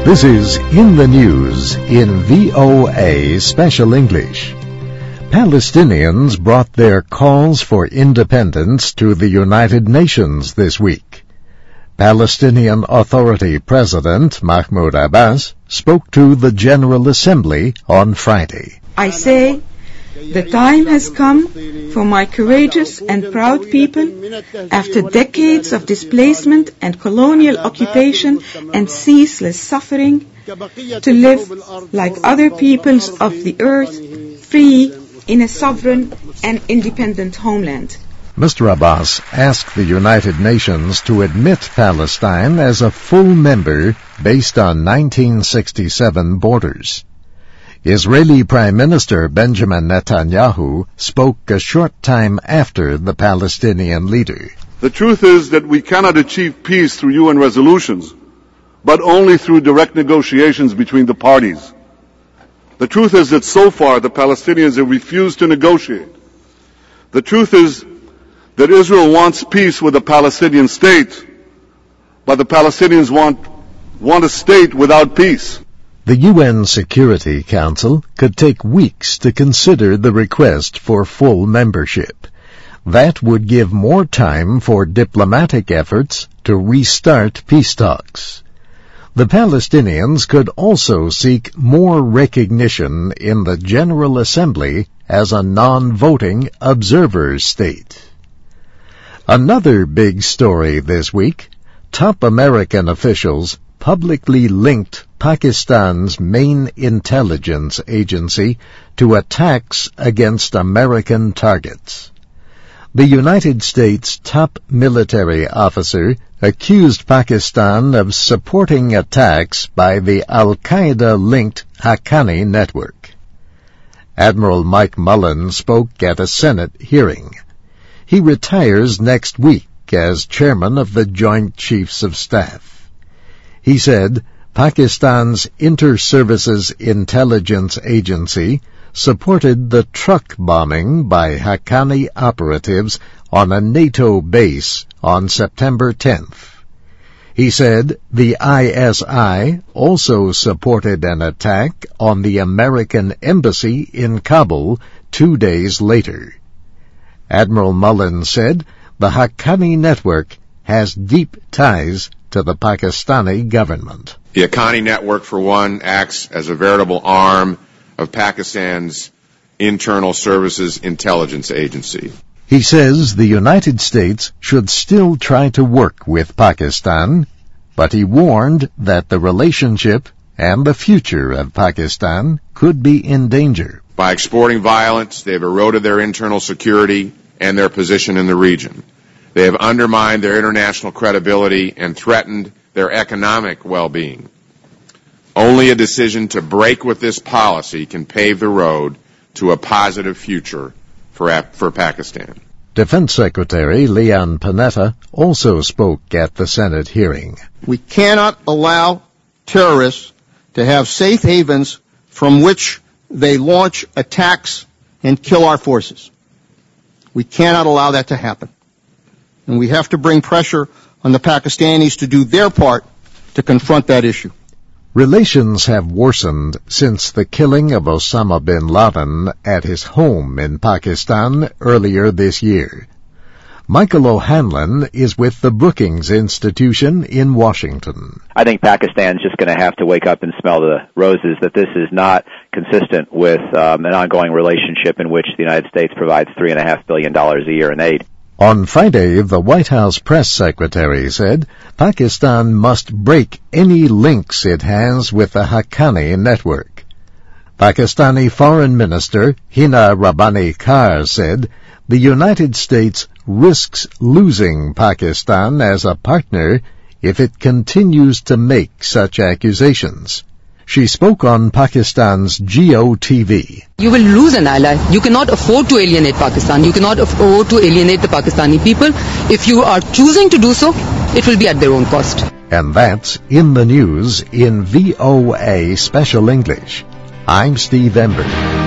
This is In the News in VOA Special English. Palestinians brought their calls for independence to the United Nations this week. Palestinian Authority President Mahmoud Abbas spoke to the General Assembly on Friday. I say, the time has come for my courageous and proud people, after decades of displacement and colonial occupation and ceaseless suffering, to live like other peoples of the earth, free in a sovereign and independent homeland. Mr. Abbas asked the United Nations to admit Palestine as a full member based on 1967 borders. Israeli Prime Minister Benjamin Netanyahu spoke a short time after the Palestinian leader. The truth is that we cannot achieve peace through UN resolutions, but only through direct negotiations between the parties. The truth is that so far the Palestinians have refused to negotiate. The truth is that Israel wants peace with a Palestinian state, but the Palestinians want a state without peace. The UN Security Council could take weeks to consider the request for full membership. That would give more time for diplomatic efforts to restart peace talks. The Palestinians could also seek more recognition in the General Assembly as a non-voting observer state. Another big story this week: top American officials publicly linked Pakistan's main intelligence agency to attacks against American targets. The United States' top military officer accused Pakistan of supporting attacks by the Al-Qaeda-linked Haqqani network. Admiral Mike Mullen spoke at a Senate hearing. He retires next week as chairman of the Joint Chiefs of Staff. He said Pakistan's Inter-Services Intelligence Agency supported the truck bombing by Haqqani operatives on a NATO base on September 10th. He said the ISI also supported an attack on the American embassy in Kabul 2 days later. Admiral Mullen said the Haqqani network has deep ties to the Pakistani government. The Haqqani network, for one, acts as a veritable arm of Pakistan's Internal Services Intelligence Agency. He says the United States should still try to work with Pakistan, but he warned that the relationship and the future of Pakistan could be in danger. By exporting violence, they have eroded their internal security and their position in the region. They have undermined their international credibility and threatened their economic well-being. Only a decision to break with this policy can pave the road to a positive future for Pakistan. Defense Secretary Leon Panetta also spoke at the Senate hearing. We cannot allow terrorists to have safe havens from which they launch attacks and kill our forces. We cannot allow that to happen. And we have to bring pressure on the Pakistanis to do their part to confront that issue. Relations have worsened since the killing of Osama bin Laden at his home in Pakistan earlier this year. Michael O'Hanlon is with the Brookings Institution in Washington. I think Pakistan's just going to have to wake up and smell the roses, that this is not consistent with an ongoing relationship in which the United States provides $3.5 billion a year in aid. On Friday, the White House press secretary said Pakistan must break any links it has with the Haqqani network. Pakistani Foreign Minister Hina Rabbani Kar said the United States risks losing Pakistan as a partner if it continues to make such accusations. She spoke on Pakistan's GOTV. You will lose an ally. You cannot afford to alienate Pakistan. You cannot afford to alienate the Pakistani people. If you are choosing to do so, it will be at their own cost. And that's In the News in VOA Special English. I'm Steve Ember.